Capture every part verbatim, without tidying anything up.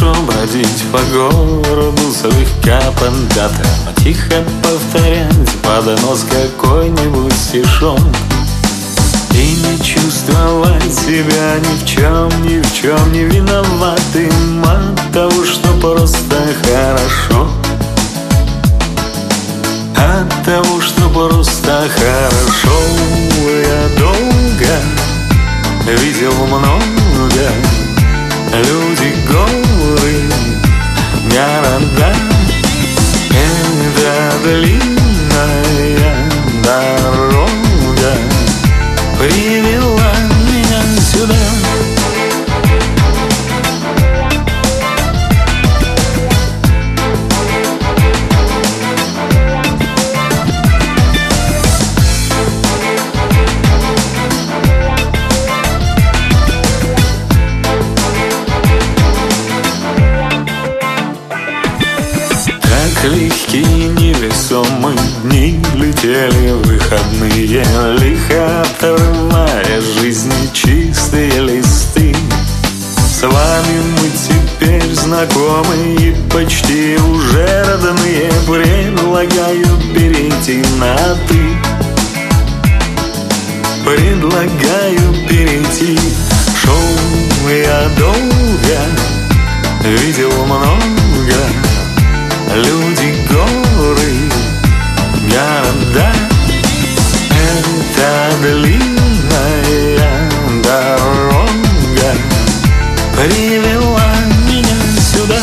Хорошо бродить по городу слегка поддато, но тихо повторять под нос какой-нибудь стишок и не чувствовать себя ни в чем, ни в чем не виноватым от того, что просто хорошо, от того, что просто хорошо. Я долго видел много, люди, горы, города. Это длинная дорога привела меня сюда. Легкие невесомые дни летели выходные, лихо отрывая жизни чистые листы. С вами мы теперь знакомы и почти уже родные. Предлагаю перейти на «ты», предлагаю перейти. Шел я долго, видел много, люди, горы, города. Это длинная дорога привела меня сюда.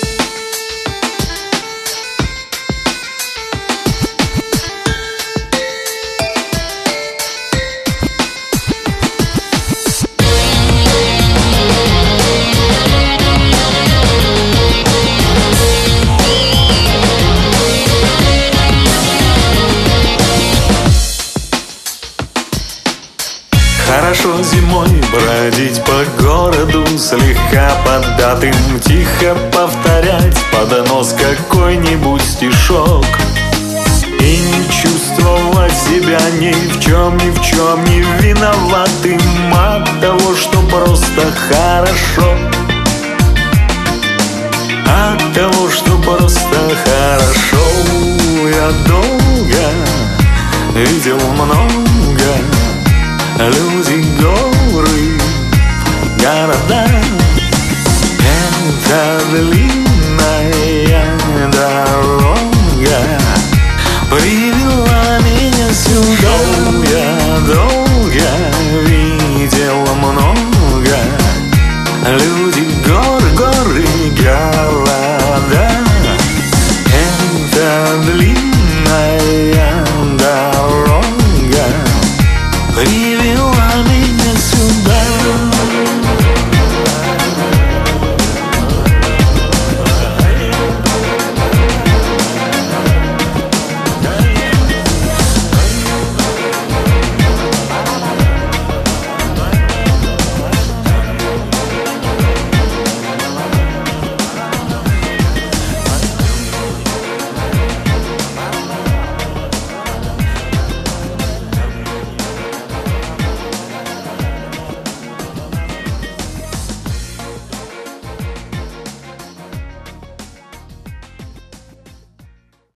Хорошо зимой бродить по городу слегка поддатым, тихо повторять под нос какой-нибудь стишок и не чувствовать себя ни в чем, ни в чем не виноватым от того, что просто хорошо, от того, что просто хорошо. Я долго видел много, люди, горы, города. Это длинная дорога привела меня сюда. Я долго видел много, люди,